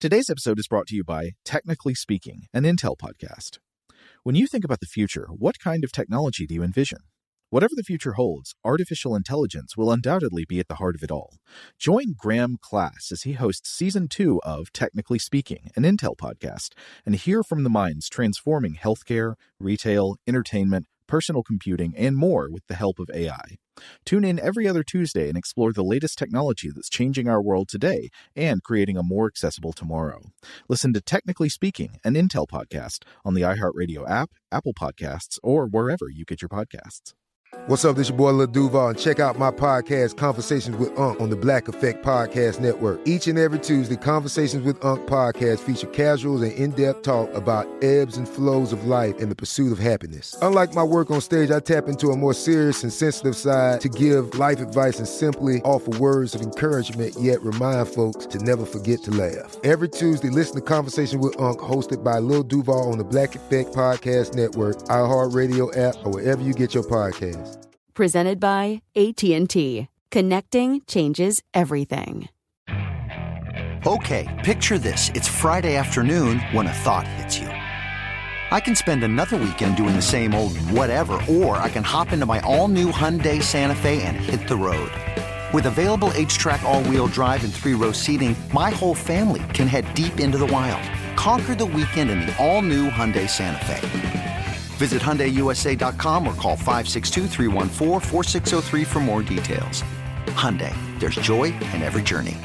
Today's episode is brought to you by Technically Speaking, an Intel podcast. When you think about the future, what kind of technology do you envision? Whatever the future holds, artificial intelligence will undoubtedly be at the heart of it all. Join Graham Class as he hosts Season 2 of Technically Speaking, an Intel podcast, and hear from the minds transforming healthcare, retail, entertainment, personal computing, and more with the help of AI. Tune in every other Tuesday and explore the latest technology that's changing our world today and creating a more accessible tomorrow. Listen to Technically Speaking, an Intel podcast on the iHeartRadio app, Apple Podcasts, or wherever you get your podcasts. What's up, this your boy Lil Duval, and check out my podcast, Conversations with Unc, on the Black Effect Podcast Network. Each and every Tuesday, Conversations with Unc podcast feature casuals and in-depth talk about ebbs and flows of life and the pursuit of happiness. Unlike my work on stage, I tap into a more serious and sensitive side to give life advice and simply offer words of encouragement, yet remind folks to never forget to laugh. Every Tuesday, listen to Conversations with Unc, hosted by Lil Duval on the Black Effect Podcast Network, iHeartRadio app, or wherever you get your podcasts. Presented by AT&T. Connecting changes everything. Okay, picture this. It's Friday afternoon when a thought hits you. I can spend another weekend doing the same old whatever, or I can hop into my all-new Hyundai Santa Fe and hit the road. With available H-Track all-wheel drive and 3-row seating, my whole family can head deep into the wild. Conquer the weekend in the all-new Hyundai Santa Fe. Visit HyundaiUSA.com or call 562-314-4603 for more details. Hyundai, there's joy in every journey.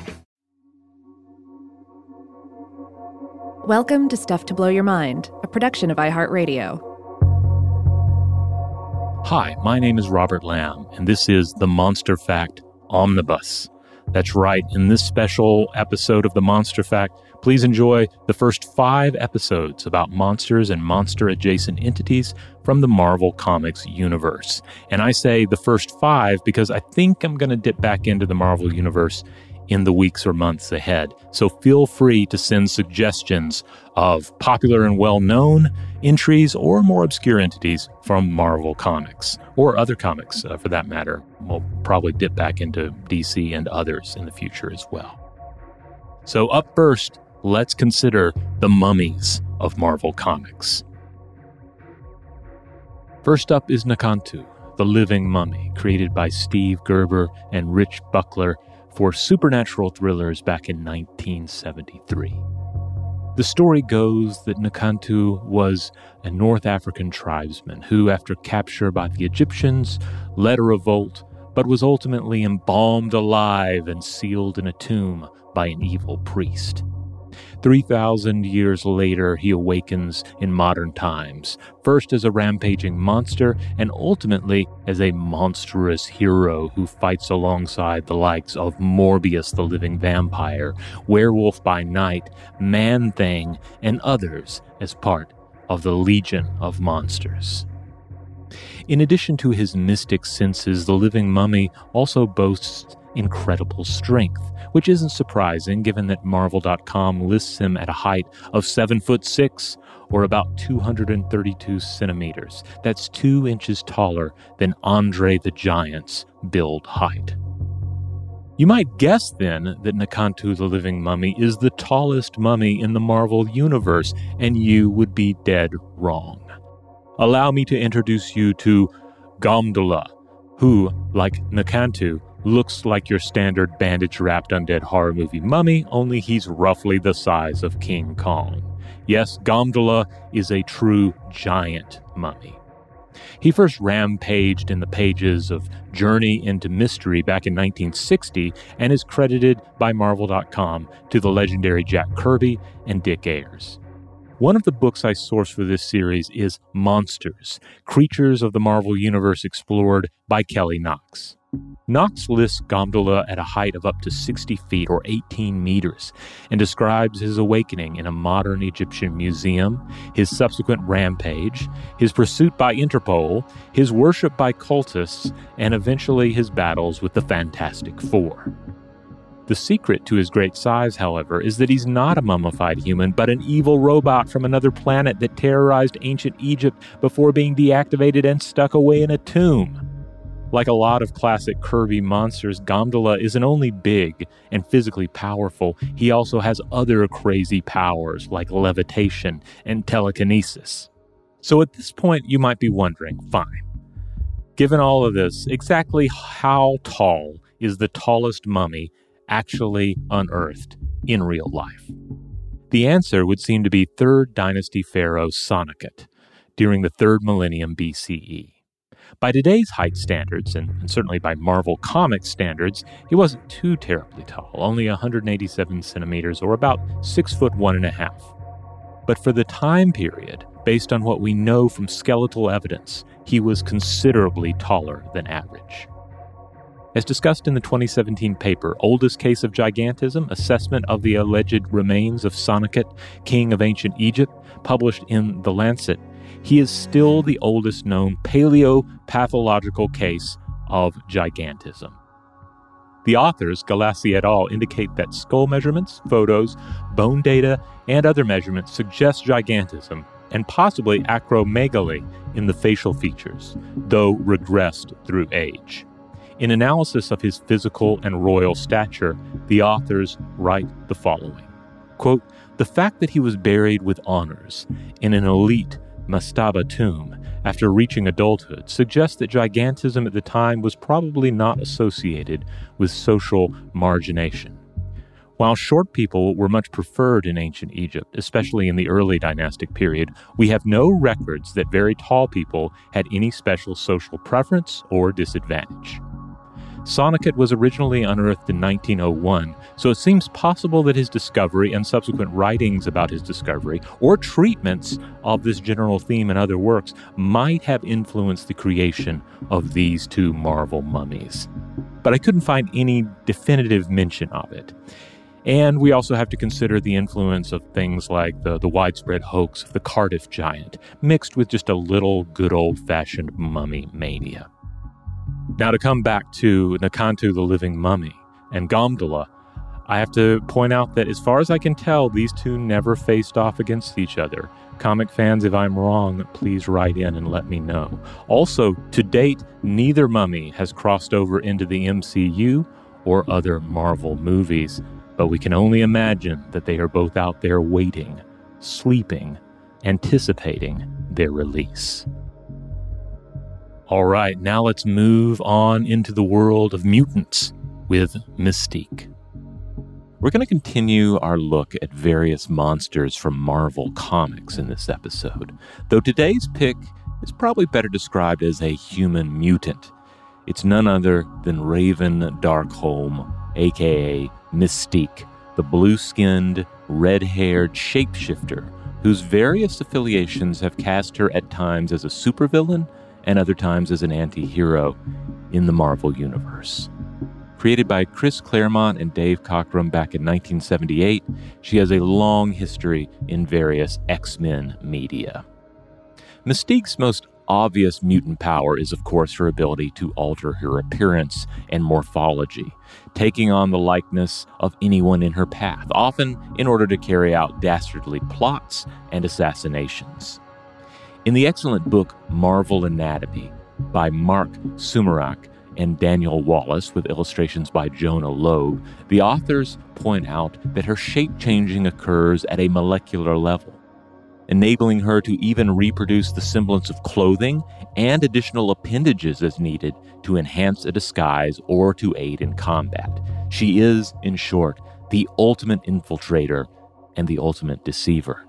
Welcome to Stuff to Blow Your Mind, a production of iHeartRadio. Hi, my name is Robert Lamb, and this is the Monster Fact Omnibus. That's right, in this special episode of the Monster Fact, please enjoy the first 5 episodes about monsters and monster-adjacent entities from the Marvel Comics universe. And I say the first 5 because I think I'm going to dip back into the Marvel universe in the weeks or months ahead. So feel free to send suggestions of popular and well-known entries or more obscure entities from Marvel Comics, or other comics for that matter. We'll probably dip back into DC and others in the future as well. So up first, let's consider the mummies of Marvel Comics. First up is Nakantu, the living mummy, created by Steve Gerber and Rich Buckler for Supernatural Thrillers back in 1973. The story goes that Nakantu was a North African tribesman who, after capture by the Egyptians, led a revolt, but was ultimately embalmed alive and sealed in a tomb by an evil priest. 3,000 years later, he awakens in modern times, first as a rampaging monster and ultimately as a monstrous hero who fights alongside the likes of Morbius the Living Vampire, Werewolf by Night, Man-Thing, and others as part of the Legion of Monsters. In addition to his mystic senses, the living mummy also boasts incredible strength, which isn't surprising given that Marvel.com lists him at a height of 7'6", or about 232 centimeters. That's 2 inches taller than Andre the Giant's build height. You might guess then that Nakantu the Living Mummy is the tallest mummy in the Marvel Universe, and you would be dead wrong. Allow me to introduce you to Gamdullah, who, like Nakantu, looks like your standard bandage-wrapped undead horror movie mummy, only he's roughly the size of King Kong. Yes, Gamdullah is a true giant mummy. He first rampaged in the pages of Journey into Mystery back in 1960 and is credited by Marvel.com to the legendary Jack Kirby and Dick Ayers. One of the books I sourced for this series is Monsters, Creatures of the Marvel Universe Explored by Kelly Knox. Knox lists Gamdullah at a height of up to 60 feet or 18 meters and describes his awakening in a modern Egyptian museum, his subsequent rampage, his pursuit by Interpol, his worship by cultists, and eventually his battles with the Fantastic Four. The secret to his great size, however, is that he's not a mummified human, but an evil robot from another planet that terrorized ancient Egypt before being deactivated and stuck away in a tomb. Like a lot of classic Kirby monsters, Gamdala isn't only big and physically powerful, he also has other crazy powers like levitation and telekinesis. So at this point, you might be wondering, fine, given all of this, exactly how tall is the tallest mummy actually unearthed in real life? The answer would seem to be 3rd Dynasty Pharaoh Sonekut during the 3rd millennium BCE. By today's height standards, and certainly by Marvel Comics standards, he wasn't too terribly tall, only 187 centimeters or about 6 foot 1.5. But for the time period, based on what we know from skeletal evidence, he was considerably taller than average. As discussed in the 2017 paper, Oldest Case of Gigantism, Assessment of the Alleged Remains of Sonekut, King of Ancient Egypt, published in The Lancet, he is still the oldest known paleopathological case of gigantism. The authors, Galassi et al., indicate that skull measurements, photos, bone data, and other measurements suggest gigantism and possibly acromegaly in the facial features, though regressed through age. In analysis of his physical and royal stature, the authors write the following, quote, "The fact that he was buried with honors in an elite mastaba tomb after reaching adulthood suggests that gigantism at the time was probably not associated with social margination. While short people were much preferred in ancient Egypt, especially in the early dynastic period, we have no records that very tall people had any special social preference or disadvantage." Sonekut was originally unearthed in 1901, so it seems possible that his discovery and subsequent writings about his discovery, or treatments of this general theme in other works, might have influenced the creation of these two Marvel mummies. But I couldn't find any definitive mention of it. And we also have to consider the influence of things like the widespread hoax of the Cardiff giant, mixed with just a little good old-fashioned mummy mania. Now, to come back to Nakantu the Living Mummy and Gamdala, I have to point out that as far as I can tell, these two never faced off against each other. Comic fans, if I'm wrong, please write in and let me know. Also, to date, neither mummy has crossed over into the MCU or other Marvel movies, but we can only imagine that they are both out there waiting, sleeping, anticipating their release. All right, now let's move on into the world of mutants with Mystique. We're going to continue our look at various monsters from Marvel Comics in this episode, though today's pick is probably better described as a human mutant. It's none other than Raven Darkholme, aka Mystique, the blue-skinned, red-haired shapeshifter whose various affiliations have cast her at times as a supervillain and other times as an anti-hero in the Marvel Universe. Created by Chris Claremont and Dave Cockrum back in 1978, she has a long history in various X-Men media. Mystique's most obvious mutant power is, of course, her ability to alter her appearance and morphology, taking on the likeness of anyone in her path, often in order to carry out dastardly plots and assassinations. In the excellent book Marvel Anatomy by Mark Sumerak and Daniel Wallace, with illustrations by Jonah Loeb, the authors point out that her shape-changing occurs at a molecular level, enabling her to even reproduce the semblance of clothing and additional appendages as needed to enhance a disguise or to aid in combat. She is, in short, the ultimate infiltrator and the ultimate deceiver.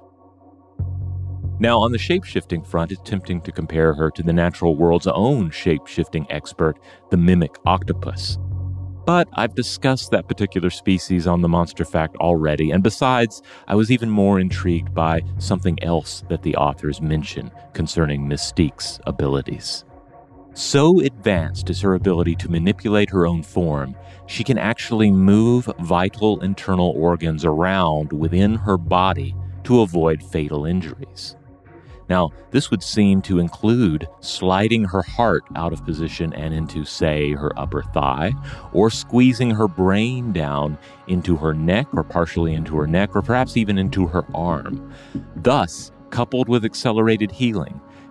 Now, on the shape-shifting front, it's tempting to compare her to the natural world's own shape-shifting expert, the mimic octopus. But I've discussed that particular species on the Monster Fact already, and besides, I was even more intrigued by something else that the authors mention concerning Mystique's abilities. So advanced is her ability to manipulate her own form, she can actually move vital internal organs around within her body to avoid fatal injuries. Now, this would seem to include sliding her heart out of position and into, say, her upper thigh, or squeezing her brain down into her neck, or partially into her neck, or perhaps even into her arm. Thus, coupled with accelerated healing,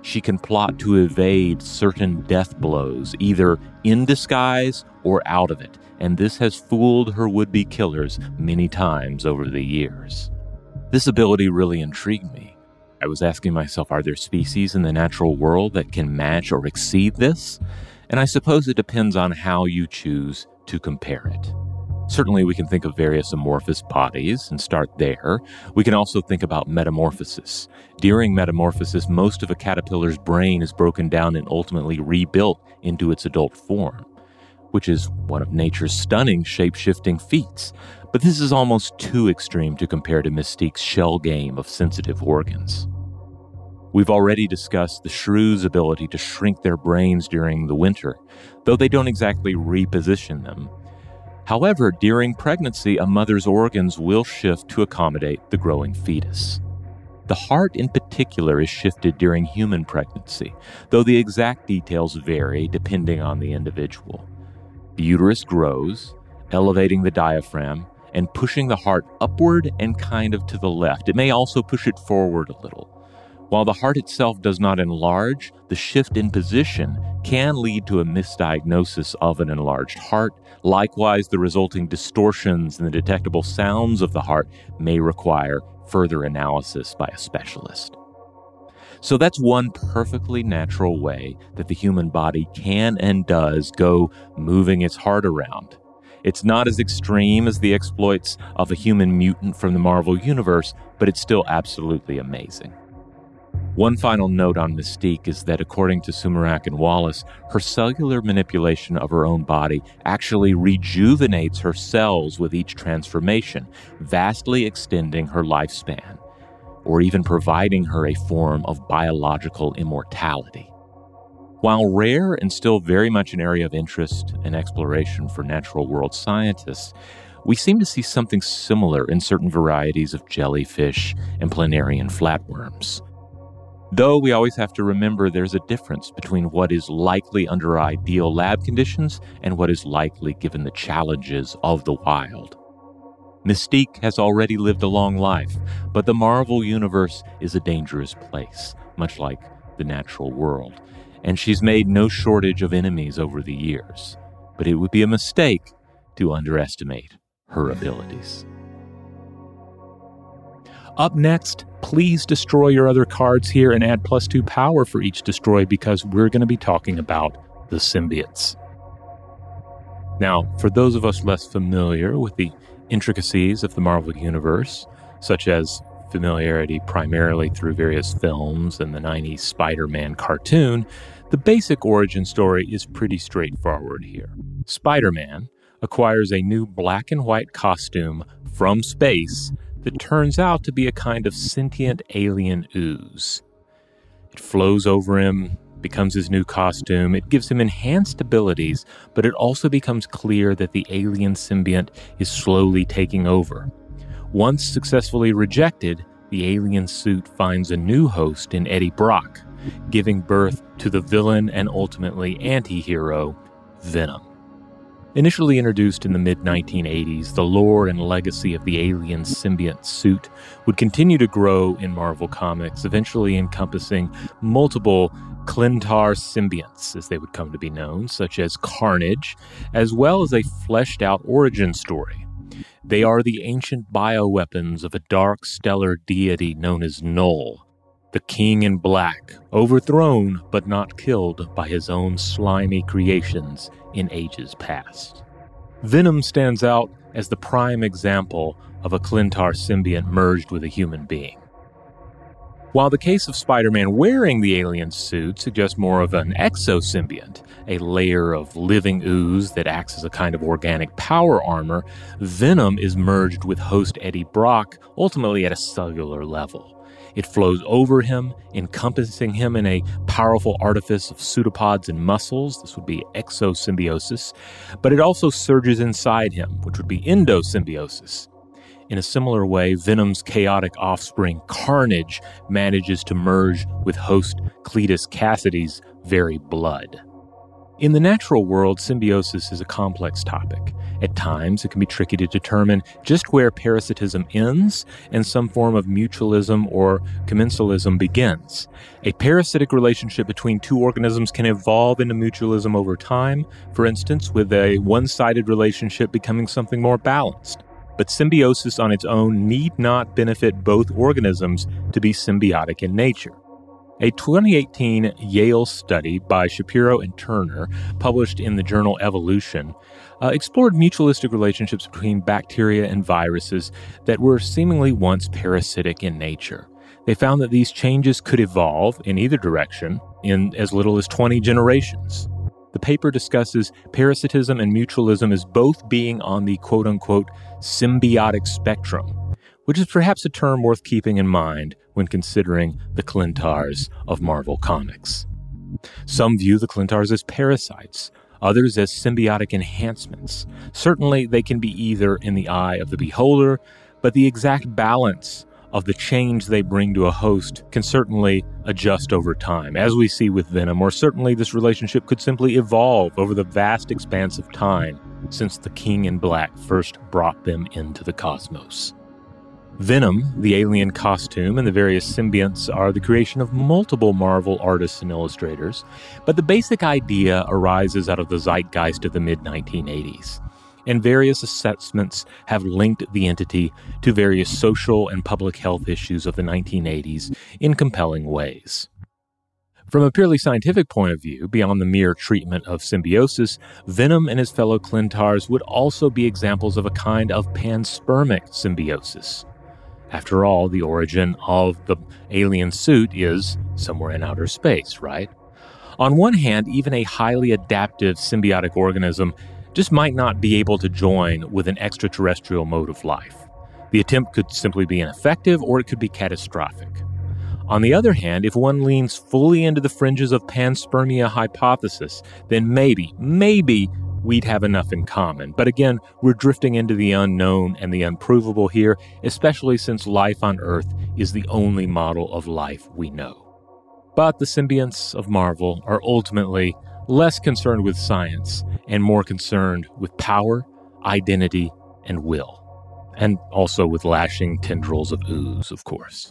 she can plot to evade certain death blows, either in disguise or out of it, and this has fooled her would-be killers many times over the years. This ability really intrigued me. I was asking myself, are there species in the natural world that can match or exceed this? And I suppose it depends on how you choose to compare it. Certainly, we can think of various amorphous bodies and start there. We can also think about metamorphosis. During metamorphosis, most of a caterpillar's brain is broken down and ultimately rebuilt into its adult form, which is one of nature's stunning shape-shifting feats. But this is almost too extreme to compare to Mystique's shell game of sensitive organs. We've already discussed the shrew's ability to shrink their brains during the winter, though they don't exactly reposition them. However, during pregnancy, a mother's organs will shift to accommodate the growing fetus. The heart in particular is shifted during human pregnancy, though the exact details vary depending on the individual. The uterus grows, elevating the diaphragm and pushing the heart upward and kind of to the left. It may also push it forward a little. While the heart itself does not enlarge, the shift in position can lead to a misdiagnosis of an enlarged heart. Likewise, the resulting distortions in the detectable sounds of the heart may require further analysis by a specialist. So that's one perfectly natural way that the human body can and does go moving its heart around. It's not as extreme as the exploits of a human mutant from the Marvel Universe, but it's still absolutely amazing. One final note on Mystique is that according to Sumerak and Wallace, her cellular manipulation of her own body actually rejuvenates her cells with each transformation, vastly extending her lifespan, or even providing her a form of biological immortality. While rare and still very much an area of interest and exploration for natural world scientists, we seem to see something similar in certain varieties of jellyfish and planarian flatworms. Though we always have to remember there's a difference between what is likely under ideal lab conditions and what is likely given the challenges of the wild. Mystique has already lived a long life, but the Marvel Universe is a dangerous place, much like the natural world, and she's made no shortage of enemies over the years. But it would be a mistake to underestimate her abilities. Up next, please destroy your other cards here and add +2 power for each destroy, because we're going to be talking about the symbiotes. Now, for those of us less familiar with the intricacies of the Marvel Universe, such as familiarity primarily through various films and the 90s Spider-Man cartoon, the basic origin story is pretty straightforward here. Spider-Man acquires a new black and white costume from space that turns out to be a kind of sentient alien ooze. It flows over him, becomes his new costume. It gives him enhanced abilities, but it also becomes clear that the alien symbiont is slowly taking over. Once successfully rejected, the alien suit finds a new host in Eddie Brock, giving birth to the villain and ultimately anti-hero, Venom. Initially introduced in the mid-1980s, the lore and legacy of the alien symbiont suit would continue to grow in Marvel Comics, eventually encompassing multiple Klyntar symbionts, as they would come to be known, such as Carnage, as well as a fleshed-out origin story. They are the ancient bioweapons of a dark stellar deity known as Null, the King in Black, overthrown but not killed by his own slimy creations in ages past. Venom stands out as the prime example of a Klyntar symbiont merged with a human being. While the case of Spider-Man wearing the alien suit suggests more of an exosymbiont, a layer of living ooze that acts as a kind of organic power armor, Venom is merged with host Eddie Brock, ultimately at a cellular level. It flows over him, encompassing him in a powerful artifice of pseudopods and muscles. This would be exosymbiosis. But it also surges inside him, which would be endosymbiosis. In a similar way, Venom's chaotic offspring, Carnage, manages to merge with host Cletus Cassidy's very blood. In the natural world, symbiosis is a complex topic. At times, it can be tricky to determine just where parasitism ends and some form of mutualism or commensalism begins. A parasitic relationship between two organisms can evolve into mutualism over time, for instance, with a one-sided relationship becoming something more balanced. But symbiosis on its own need not benefit both organisms to be symbiotic in nature. A 2018 Yale study by Shapiro and Turner, published in the journal Evolution, explored mutualistic relationships between bacteria and viruses that were seemingly once parasitic in nature. They found that these changes could evolve in either direction in as little as 20 generations. The paper discusses parasitism and mutualism as both being on the quote-unquote symbiotic spectrum, which is perhaps a term worth keeping in mind when considering the Clintars of Marvel Comics. Some view the Clintars as parasites, others as symbiotic enhancements. Certainly, they can be either in the eye of the beholder, but the exact balance of the change they bring to a host can certainly adjust over time, as we see with Venom, or certainly this relationship could simply evolve over the vast expanse of time since the King in Black first brought them into the cosmos. Venom, the alien costume, and the various symbionts are the creation of multiple Marvel artists and illustrators, but the basic idea arises out of the zeitgeist of the mid-1980s, and various assessments have linked the entity to various social and public health issues of the 1980s in compelling ways. From a purely scientific point of view, beyond the mere treatment of symbiosis, Venom and his fellow Clintars would also be examples of a kind of panspermic symbiosis. After all, the origin of the alien suit is somewhere in outer space, right? On one hand, even a highly adaptive symbiotic organism just might not be able to join with an extraterrestrial mode of life. The attempt could simply be ineffective, or it could be catastrophic. On the other hand, if one leans fully into the fringes of panspermia hypothesis, then maybe we'd have enough in common. But again, we're drifting into the unknown and the unprovable here, especially since life on Earth is the only model of life we know. But the symbionts of Marvel are ultimately less concerned with science and more concerned with power, identity, and will. And also with lashing tendrils of ooze, of course.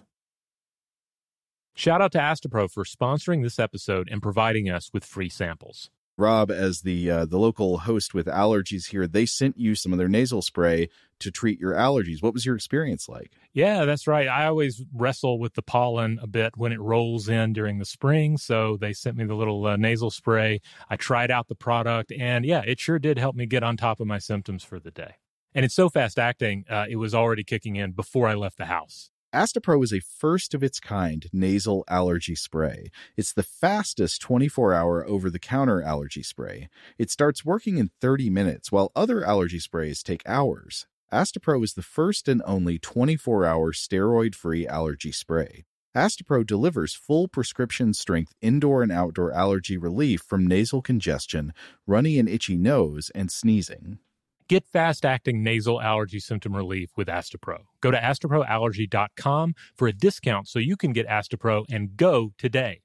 Shout out to Astepro for sponsoring this episode and providing us with free samples. Rob, as the local host with allergies here, they sent you some of their nasal spray to treat your allergies. What was your experience like? Yeah, that's right. I always wrestle with the pollen a bit when it rolls in during the spring, so they sent me the little nasal spray. I tried out the product, and yeah, it sure did help me get on top of my symptoms for the day. And it's so fast-acting, it was already kicking in before I left the house. Astepro is a first-of-its-kind nasal allergy spray. It's the fastest 24-hour over-the-counter allergy spray. It starts working in 30 minutes, while other allergy sprays take hours. Astepro is the first and only 24-hour steroid-free allergy spray. Astepro delivers full prescription-strength indoor and outdoor allergy relief from nasal congestion, runny and itchy nose, and sneezing. Get fast-acting nasal allergy symptom relief with Astepro. Go to asteproallergy.com for a discount so you can get Astepro and go today.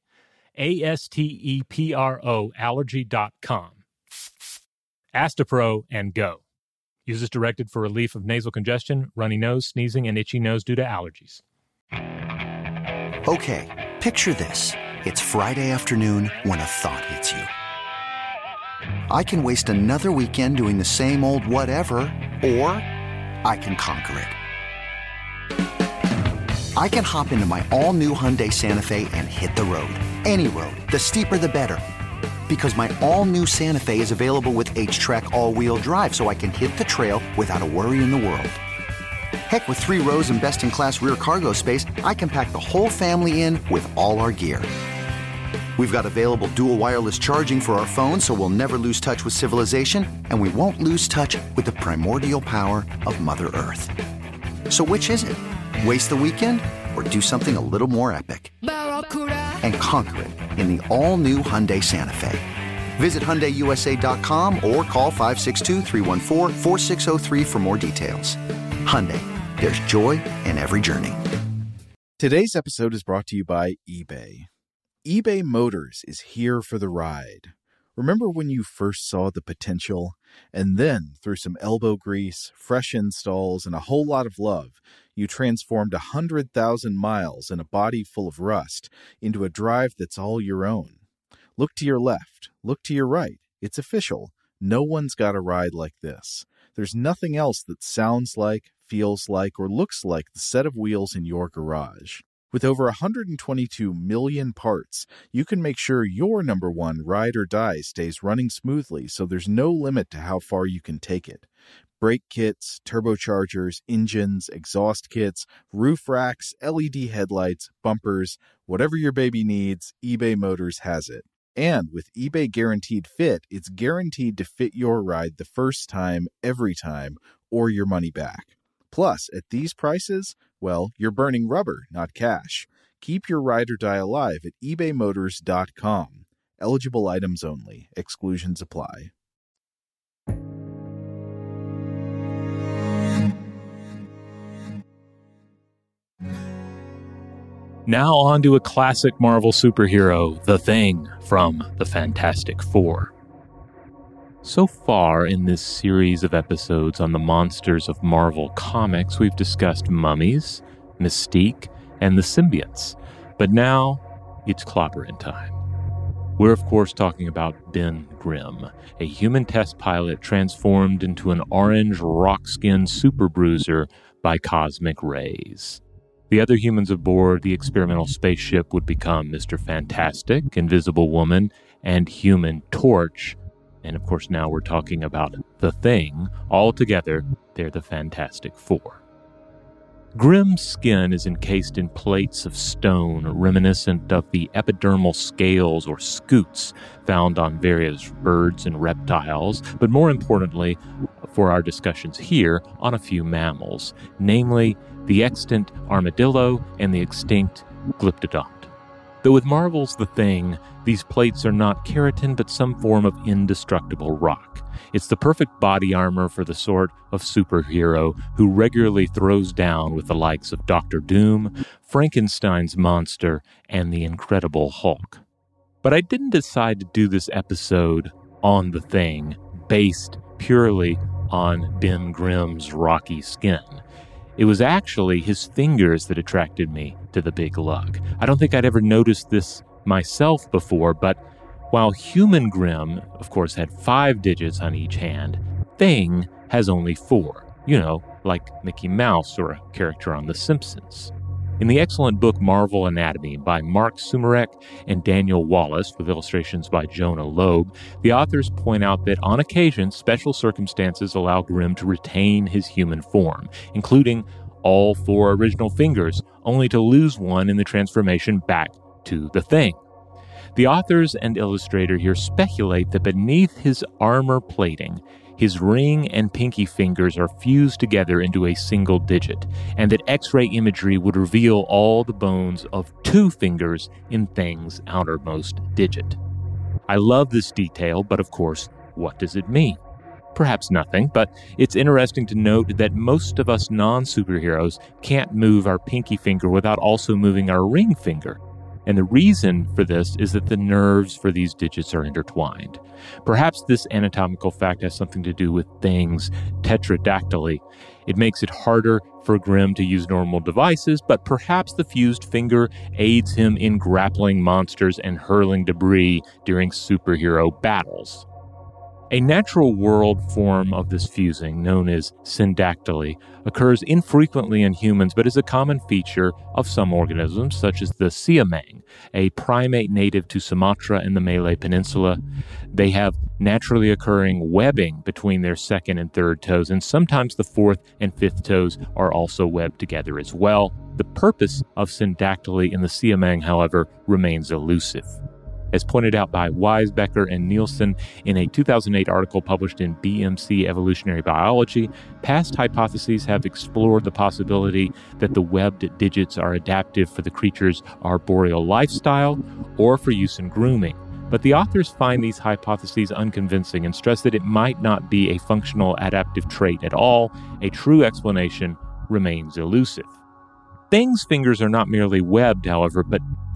ASTEPRO allergy.com. Astepro and go. Use as directed for relief of nasal congestion, runny nose, sneezing, and itchy nose due to allergies. Okay, picture this. It's Friday afternoon when a thought hits you. I can waste another weekend doing the same old whatever, or I can conquer it. I can hop into my all-new Hyundai Santa Fe and hit the road. Any road. The steeper, the better. Because my all-new Santa Fe is available with H-Track all-wheel drive, so I can hit the trail without a worry in the world. Heck, with 3 rows and best-in-class rear cargo space, I can pack the whole family in with all our gear. We've got available dual wireless charging for our phones, so we'll never lose touch with civilization, and we won't lose touch with the primordial power of Mother Earth. So which is it? Waste the weekend or do something a little more epic? And conquer it in the all-new Hyundai Santa Fe. Visit HyundaiUSA.com or call 562-314-4603 for more details. Hyundai, there's joy in every journey. Today's episode is brought to you by eBay. eBay Motors is here for the ride. Remember when you first saw the potential? And then, through some elbow grease, fresh installs, and a whole lot of love, you transformed 100,000 miles and a body full of rust into a drive that's all your own. Look to your left. Look to your right. It's official. No one's got a ride like this. There's nothing else that sounds like, feels like, or looks like the set of wheels in your garage. With over 122 million parts, you can make sure your number one ride or die stays running smoothly, so there's no limit to how far you can take it. Brake kits, turbochargers, engines, exhaust kits, roof racks, LED headlights, bumpers, whatever your baby needs, eBay Motors has it. And with eBay Guaranteed Fit, it's guaranteed to fit your ride the first time, every time, or your money back. Plus, at these prices, well, you're burning rubber, not cash. Keep your ride or die alive at ebaymotors.com. Eligible items only. Exclusions apply. Now on to a classic Marvel superhero, The Thing from the Fantastic Four. So far in this series of episodes on the monsters of Marvel Comics, we've discussed mummies, Mystique, and the symbiotes. But now, it's clobberin' time. We're of course talking about Ben Grimm, a human test pilot transformed into an orange rock-skinned super bruiser by cosmic rays. The other humans aboard the experimental spaceship would become Mr. Fantastic, Invisible Woman, and Human Torch. And of course now we're talking about The Thing. All together, they're the Fantastic Four. Grimm's skin is encased in plates of stone reminiscent of the epidermal scales or scutes found on various birds and reptiles, but more importantly, for our discussions here, on a few mammals, namely the extant armadillo and the extinct glyptodont. Though with Marvel's The Thing, these plates are not keratin but some form of indestructible rock. It's the perfect body armor for the sort of superhero who regularly throws down with the likes of Dr. Doom, Frankenstein's monster, and the Incredible Hulk. But I didn't decide to do this episode on The Thing based purely on Ben Grimm's rocky skin. It was actually his fingers that attracted me to the big lug. I don't think I'd ever noticed this myself before, but while human Grimm, of course, had 5 digits on each hand, Thing has only 4. You know, like Mickey Mouse or a character on The Simpsons. In the excellent book Marvel Anatomy by Mark Sumerek and Daniel Wallace, with illustrations by Jonah Loeb, the authors point out that on occasion, special circumstances allow Grimm to retain his human form, including all 4 original fingers, only to lose one in the transformation back to the Thing. The authors and illustrator here speculate that beneath his armor plating, his ring and pinky fingers are fused together into a single digit, and that X-ray imagery would reveal all the bones of 2 fingers in Thing's outermost digit. I love this detail, but of course, what does it mean? Perhaps nothing, but it's interesting to note that most of us non-superheroes can't move our pinky finger without also moving our ring finger. And the reason for this is that the nerves for these digits are intertwined. Perhaps this anatomical fact has something to do with Thing's tetradactyly. It makes it harder for Grimm to use normal devices, but perhaps the fused finger aids him in grappling monsters and hurling debris during superhero battles. A natural world form of this fusing, known as syndactyly, occurs infrequently in humans but is a common feature of some organisms, such as the siamang, a primate native to Sumatra and the Malay Peninsula. They have naturally occurring webbing between their second and third toes, and sometimes the fourth and fifth toes are also webbed together as well. The purpose of syndactyly in the siamang, however, remains elusive. As pointed out by Weisbecker and Nielsen in a 2008 article published in BMC Evolutionary Biology, past hypotheses have explored the possibility that the webbed digits are adaptive for the creature's arboreal lifestyle or for use in grooming. But the authors find these hypotheses unconvincing and stress that it might not be a functional adaptive trait at all. A true explanation remains elusive. Thing's fingers are not merely webbed, however, but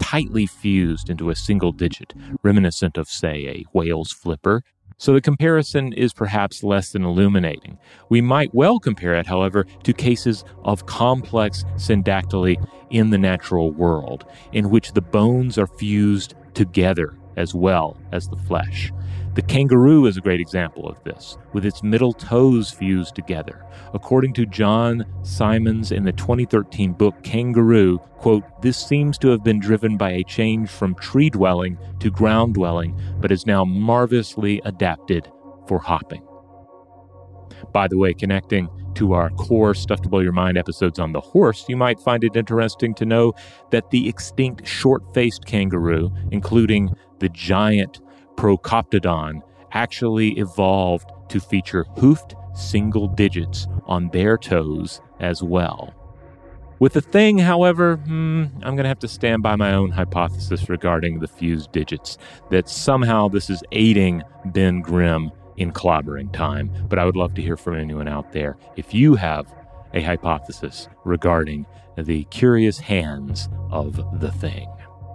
tightly fused into a single digit, reminiscent of, say, a whale's flipper. So the comparison is perhaps less than illuminating. We might well compare it, however, to cases of complex syndactyly in the natural world, in which the bones are fused together as well as the flesh. The kangaroo is a great example of this, with its middle toes fused together. According to John Simons in the 2013 book Kangaroo, quote, "This seems to have been driven by a change from tree-dwelling to ground-dwelling, but is now marvelously adapted for hopping." By the way, connecting to our core Stuff to Blow Your Mind episodes on the horse, you might find it interesting to know that the extinct short-faced kangaroo, including the giant Procoptodon, actually evolved to feature hoofed single digits on their toes as well. With the thing, however, I'm going to have to stand by my own hypothesis regarding the fused digits, that somehow this is aiding Ben Grimm in clobbering time, but I would love to hear from anyone out there if you have a hypothesis regarding the curious hands of the thing.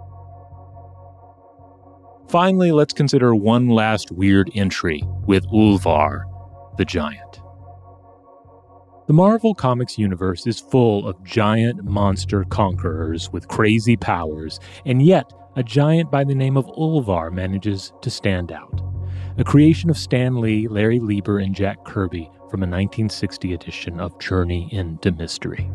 Finally, let's consider one last weird entry with Ulvar, the giant. The Marvel Comics universe is full of giant monster conquerors with crazy powers, and yet a giant by the name of Ulvar manages to stand out. A creation of Stan Lee, Larry Lieber, and Jack Kirby from a 1960 edition of Journey into Mystery.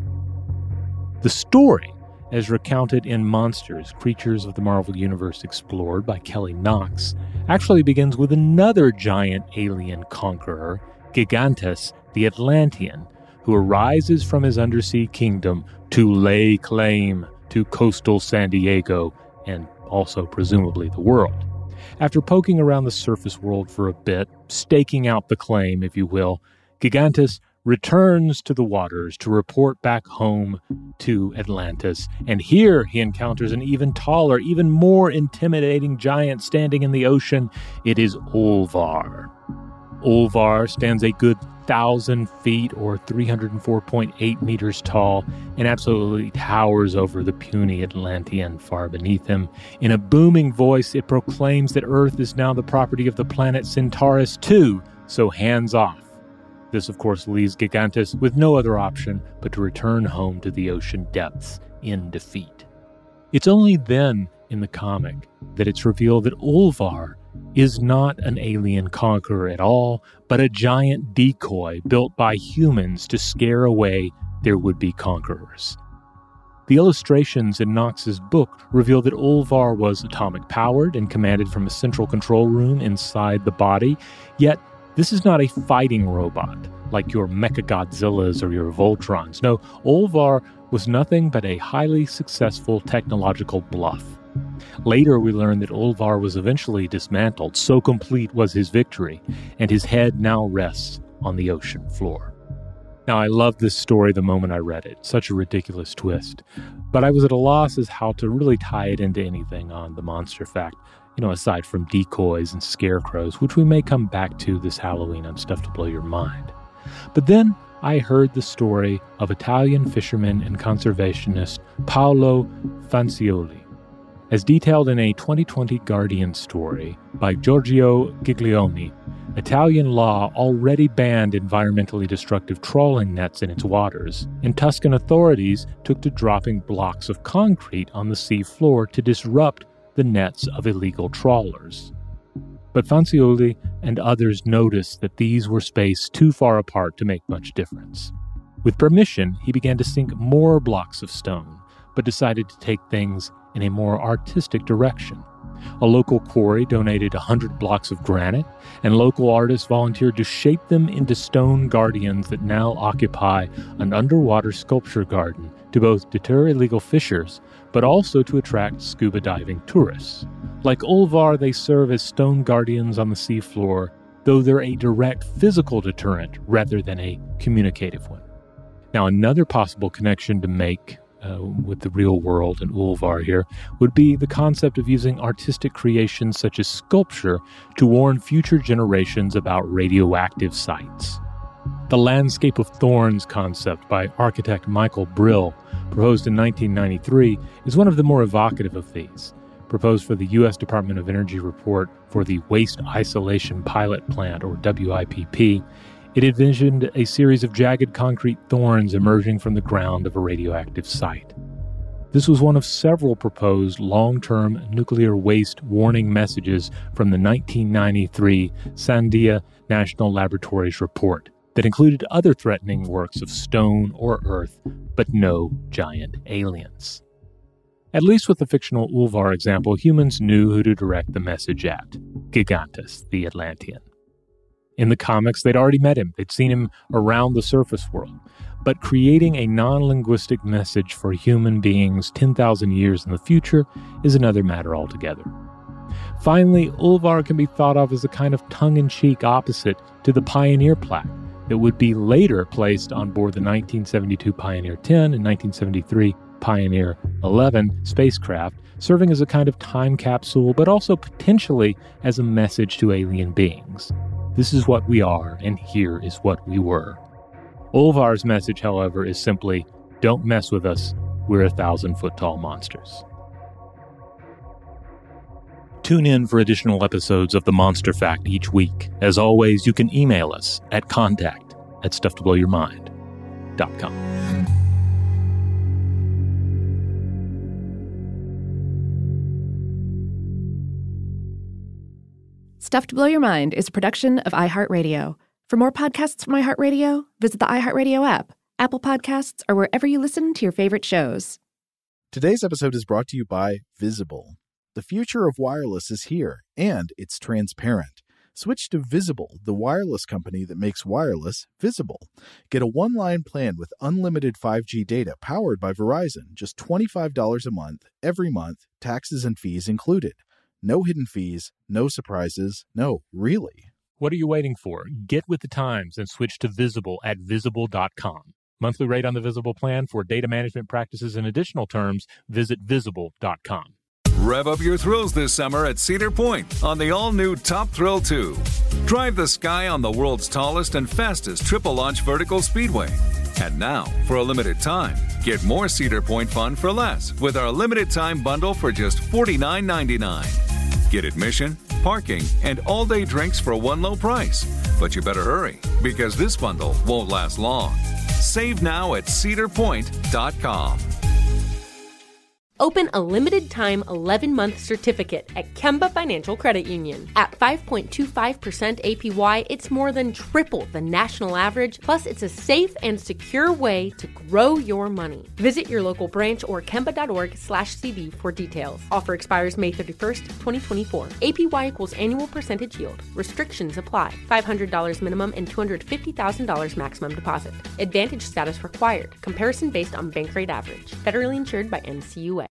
The story, as recounted in Monsters, Creatures of the Marvel Universe Explored by Kelly Knox, actually begins with another giant alien conqueror, Gigantes the Atlantean, who arises from his undersea kingdom to lay claim to coastal San Diego and also presumably the world. After poking around the surface world for a bit, staking out the claim, if you will, Gigantes returns to the waters to report back home to Atlantis, and here he encounters an even taller, even more intimidating giant standing in the ocean. It is Ulvar. Ulvar stands a good 1,000 feet or 304.8 meters tall and absolutely towers over the puny Atlantean far beneath him. In a booming voice, it proclaims that Earth is now the property of the planet Centaurus II, so hands off. This, of course, leaves Gigantes with no other option but to return home to the ocean depths in defeat. It's only then in the comic that it's revealed that Ulvar is not an alien conqueror at all, but a giant decoy built by humans to scare away their would-be conquerors. The illustrations in Knox's book reveal that Ulvar was atomic-powered and commanded from a central control room inside the body, yet this is not a fighting robot like your Mechagodzillas or your Voltrons. No, Ulvar was nothing but a highly successful technological bluff. Later, we learn that Ulvar was eventually dismantled, so complete was his victory, and his head now rests on the ocean floor. Now, I loved this story the moment I read it. Such a ridiculous twist. But I was at a loss as how to really tie it into anything on the monster fact, aside from decoys and scarecrows, which we may come back to this Halloween on Stuff to Blow Your Mind. But then I heard the story of Italian fisherman and conservationist Paolo Fanciulli, as detailed in a 2020 Guardian story by Giorgio Giglioni. Italian law already banned environmentally destructive trawling nets in its waters, and Tuscan authorities took to dropping blocks of concrete on the sea floor to disrupt the nets of illegal trawlers. But Fanciulli and others noticed that these were spaced too far apart to make much difference. With permission, he began to sink more blocks of stone, but decided to take things in a more artistic direction. A local quarry donated 100 blocks of granite, and local artists volunteered to shape them into stone guardians that now occupy an underwater sculpture garden to both deter illegal fishers, but also to attract scuba diving tourists. Like Ulvar, they serve as stone guardians on the seafloor, though they're a direct physical deterrent rather than a communicative one. Now, another possible connection to make with the real world and Ulvar here would be the concept of using artistic creations such as sculpture to warn future generations about radioactive sites. The Landscape of Thorns concept by architect Michael Brill proposed in 1993, is one of the more evocative of these. Proposed for the U.S. Department of Energy report for the Waste Isolation Pilot Plant, or WIPP, it envisioned a series of jagged concrete thorns emerging from the ground of a radioactive site. This was one of several proposed long-term nuclear waste warning messages from the 1993 Sandia National Laboratories report that included other threatening works of stone or earth, but no giant aliens. At least with the fictional Ulvar example, humans knew who to direct the message at: Gigantus, the Atlantean. In the comics, they'd already met him. They'd seen him around the surface world. But creating a non-linguistic message for human beings 10,000 years in the future is another matter altogether. Finally, Ulvar can be thought of as a kind of tongue-in-cheek opposite to the Pioneer plaque that would be later placed on board the 1972 Pioneer 10 and 1973 Pioneer 11 spacecraft, serving as a kind of time capsule, but also potentially as a message to alien beings. This is what we are, and here is what we were. Ulvar's message, however, is simply, don't mess with us, we're 1,000-foot-tall monsters. Tune in for additional episodes of The Monster Fact each week. As always, you can email us at contact@stufftoblowyourmind.com. Stuff to Blow Your Mind is a production of iHeartRadio. For more podcasts from iHeartRadio, visit the iHeartRadio app, Apple Podcasts, or wherever you listen to your favorite shows. Today's episode is brought to you by Visible. The future of wireless is here, and it's transparent. Switch to Visible, the wireless company that makes wireless visible. Get a one-line plan with unlimited 5G data powered by Verizon, just $25 a month, every month, taxes and fees included. No hidden fees, no surprises, no, really. What are you waiting for? Get with the times and switch to Visible at Visible.com. Monthly rate on the Visible plan for data management practices and additional terms, visit Visible.com. Rev up your thrills this summer at Cedar Point on the all-new Top Thrill 2. Drive the sky on the world's tallest and fastest triple-launch vertical speedway. And now, for a limited time, get more Cedar Point fun for less with our limited-time bundle for just $49.99. Get admission, parking, and all-day drinks for one low price. But you better hurry, because this bundle won't last long. Save now at cedarpoint.com. Open a limited-time 11-month certificate at Kemba Financial Credit Union. At 5.25% APY, it's more than triple the national average, plus it's a safe and secure way to grow your money. Visit your local branch or kemba.org/cb for details. Offer expires May 31st, 2024. APY equals annual percentage yield. Restrictions apply. $500 minimum and $250,000 maximum deposit. Advantage status required. Comparison based on bank rate average. Federally insured by NCUA.